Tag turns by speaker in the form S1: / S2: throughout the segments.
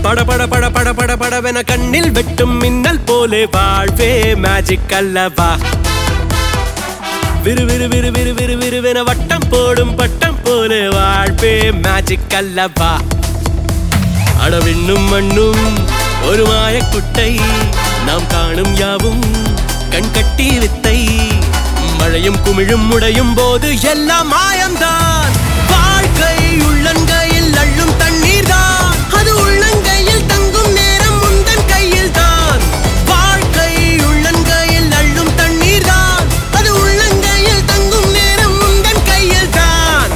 S1: பட பட பட பட பட படவென கண்ணில் வெட்டும் மின்னல் போலே வாழ்வே மேஜிக் அல்லவா விறு விறு விறு விறு விறு விறுவென வட்டம் போடும் பட்டம் போலே வாழ்வே மேஜிக் அல்லவா அடவிண்ணும் மண்ணும் ஒரு மாயக்குட்டை நாம் காணும் யாவும் கண்கட்டி வித்தை மழையும் குமிழும் முடையும் போது எல்லாம் மாயம்தான் வாழ்க்கை உள்ளங்கையில் அள்ளும் தண்ணீர் தான் அது உள்ளங்கையில் தங்கும் நேரம் முந்தன் கையில் தான் வாழ்க்கை உள்ளங்கையில் அள்ளும் தண்ணீர் தான் அது உள்ளங்கையில் தங்கும் நேரம் முந்தன் கையில் தான்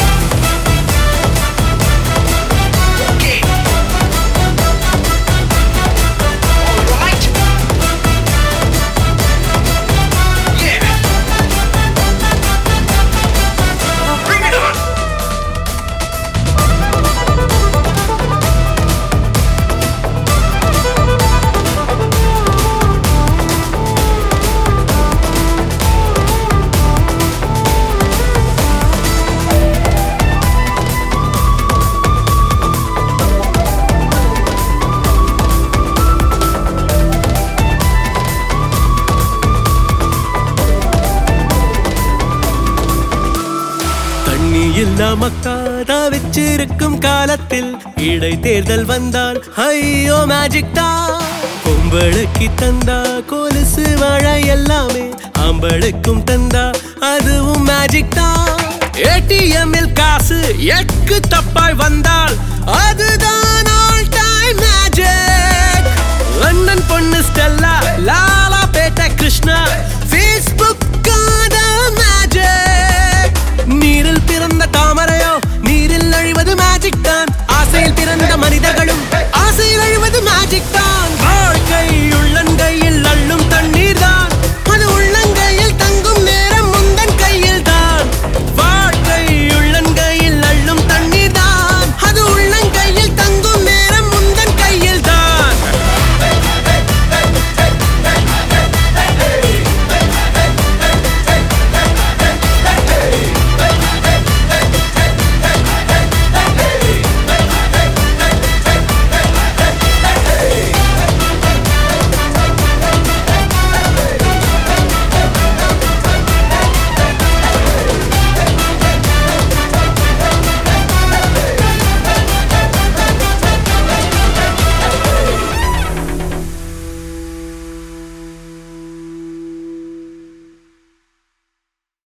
S1: மக்காதா வச்சிருக்கும் காலத்தில் இடைத்தேர்தல் வந்தால் ஐயோ மேஜிக் தான் பொம்பளுக்கு தந்தா கொலுசு மழை எல்லாமே ஆம்பளுக்கும் தந்தா அதுவும் மேஜிக் தான் ஏடிஎம்மில் காசு எக்கு தப்பாய் வந்தால் அதுதான் ஆல் டைம் மேஜிக் லண்டன் பொண்ணு ஸ்டெல்லா லாலா பேட்டை கிருஷ்ணா ஃபேஸ்புக் நீரில் பிறந்த தாமரையோ நீரில் அழிவது மேஜிக் தான் ஆசையில் பிறந்த மனிதர்களும் ஆசையில் அழிவது மேஜிக் தான்